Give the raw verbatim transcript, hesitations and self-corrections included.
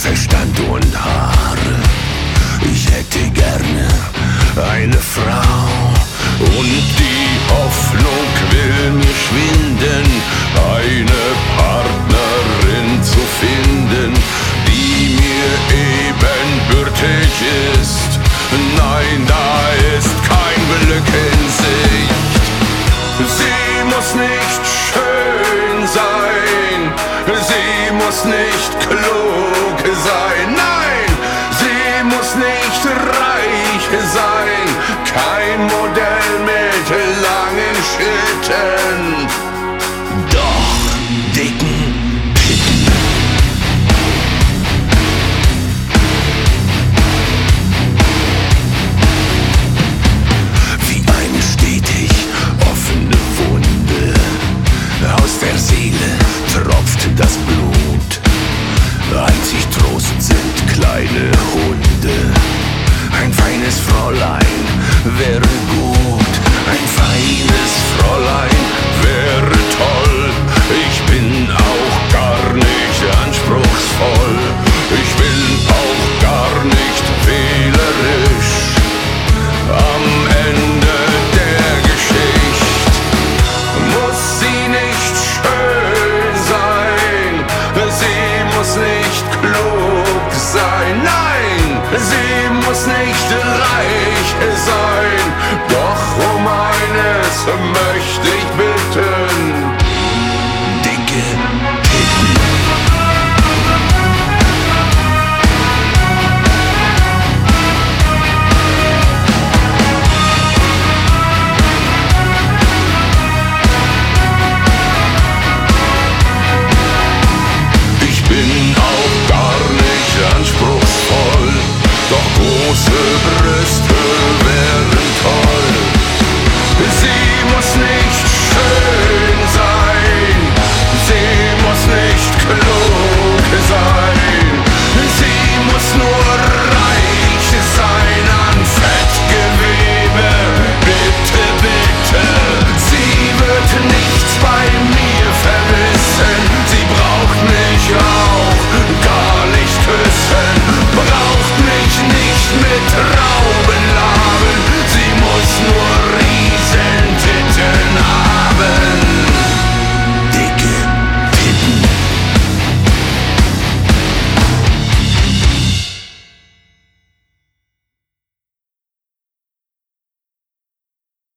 Verstand und Haare. Ich hätte gerne eine Frau und die Hoffnung will mir schwinden, eine Partnerin zu finden, die mir ebenbürtig ist. Nein, da ist kein Glück in Sicht. Sie muss nicht schön sein, sie muss nicht klug sein, nein, sie muss nicht reich sein, kein Modell mit langen Schritten, doch dicken Pitten. Wie eine stetig offene Wunde, aus der Seele tropft das Blut. Einzig Trost sind kleine Hunde. Ein feines Fräulein wäre gut. Ein feines Fräulein wäre toll. Ich bin auch gar nicht anspruchsvoll. Ich bin auch gar nicht wählerisch. Am Ende der Geschichte muss sie nicht schön sein, sie muss nicht klug sein, nein, sie muss nicht reich sein, doch um eines möchte ich bitten.